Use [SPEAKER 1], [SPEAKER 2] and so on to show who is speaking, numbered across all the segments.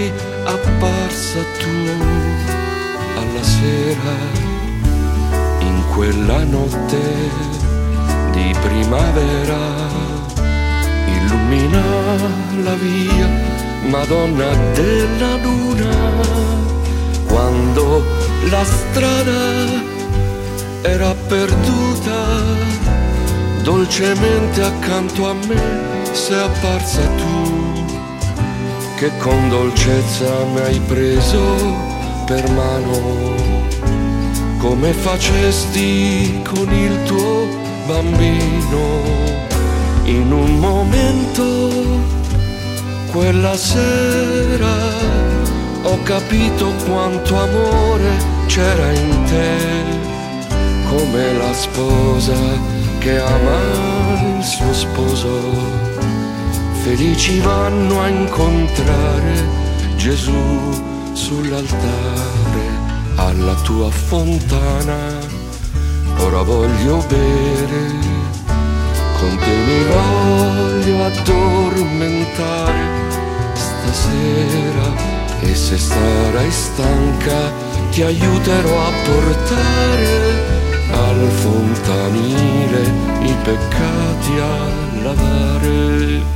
[SPEAKER 1] sei apparsa tu alla sera, in quella notte di primavera, illumina la via, Madonna della luna, quando la strada era perduta, dolcemente accanto a me sei apparsa tu, che con dolcezza mi hai preso per mano, come facesti con il tuo bambino. In un momento, quella sera, ho capito quanto amore c'era in te, come la sposa che ama il suo sposo, felici vanno a incontrare Gesù sull'altare. Alla tua fontana ora voglio bere, con te mi voglio addormentare stasera, e se starai stanca ti aiuterò a portare al fontanile i peccati a lavare.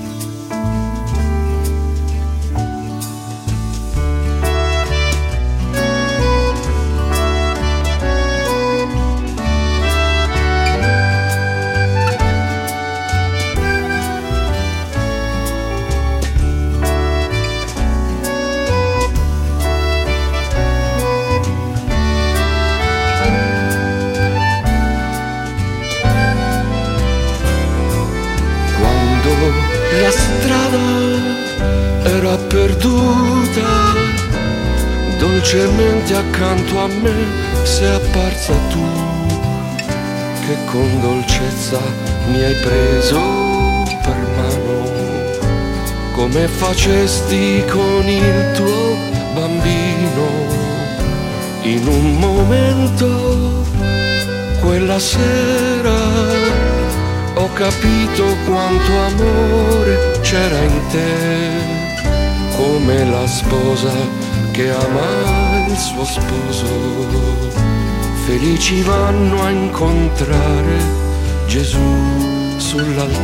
[SPEAKER 1] La strada era perduta, dolcemente accanto a me sei apparsa tu, che con dolcezza mi hai preso per mano, come facesti con il tuo bambino. In un momento, quella sera, ho capito quanto amore c'era in te, come la sposa che ama il suo sposo, felici vanno a incontrare Gesù sull'altare.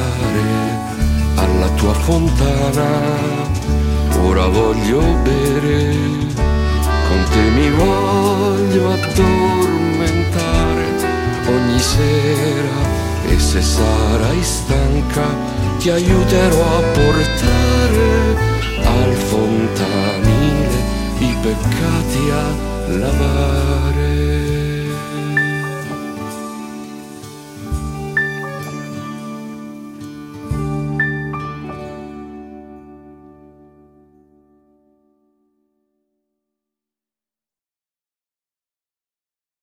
[SPEAKER 1] Alla tua fontana ora voglio bere, con te mi voglio addormentare ogni sera, e se sarai stanca ti aiuterò a portare al fontanile i peccati a lavare.